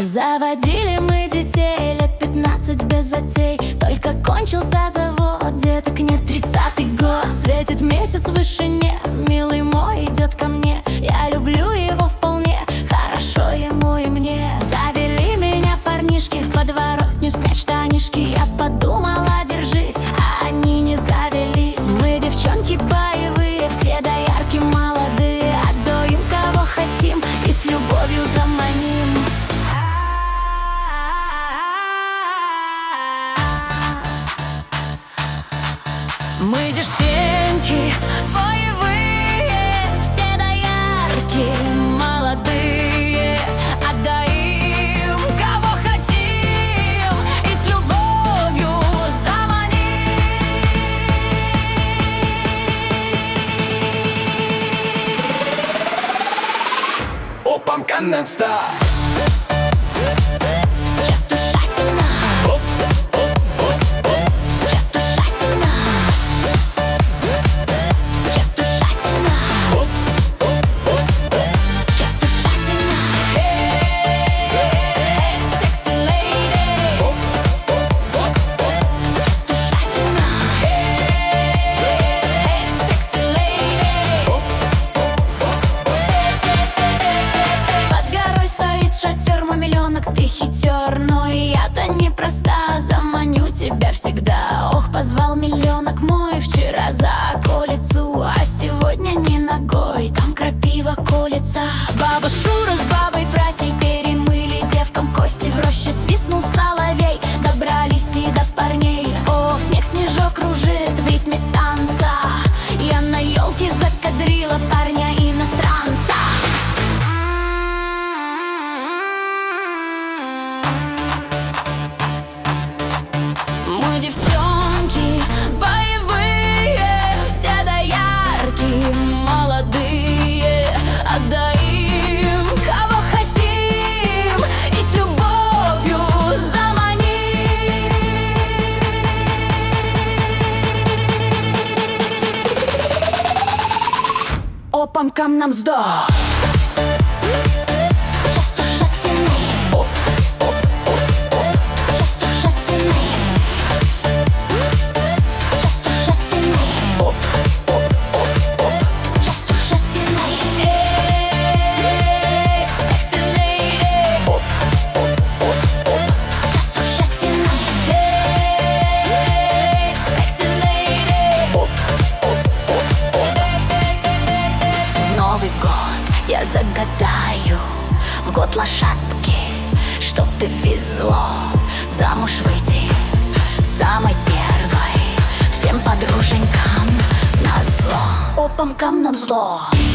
Заводили мы детей лет 15 без затей. Только кончился завод, деток нет, 30-й год. Светит месяц в вышине, милый мой идет ко мне. Я люблю его вполне, хорошо ему и мне. Завели меня парнишки в подворотню снять штанишки. Я подумала, держись, а они не завелись. Мы девчонки боевые, все доярки молодые. Отдаем кого хотим и с любовью заманим. Мы девчонки боевые, все доярки молодые. Отдаем кого хотим и с любовью заманим. Опам Gangnam Style. Я стушательна, я стушательна, я стушательна, я стушательна. Эй, sexy lady, я стушательна. Эй, sexy lady. Под горой стоит шатер, мой миллионок, ты хитер. Но я-то непроста, заманю тебя всегда. Ох, позвал миллионок мой вчера за околицу, а сегодня не ногой, там крапива колется. Баба Шура с бабой Фрасей перемыли девкам кости. В роще свистнул соловей, добрались и до парней. О, снег снежок кружит в ритме танца. Я на елке закадрила парня иностранца. Мы девчонки боевые, все доярки молодые. Отдаем кого хотим и с любовью заманим. Опам Gangnam Style. Я стушательный, я стушательный, я стушательный, я стушательный. Эй, sexy lady, я стушательный. Эй, sexy lady. В Новый год я загадаю, в год лошадки, чтоб ты везло замуж выйти самой первой, всем подруженькам назло. Опам Gangnam Style.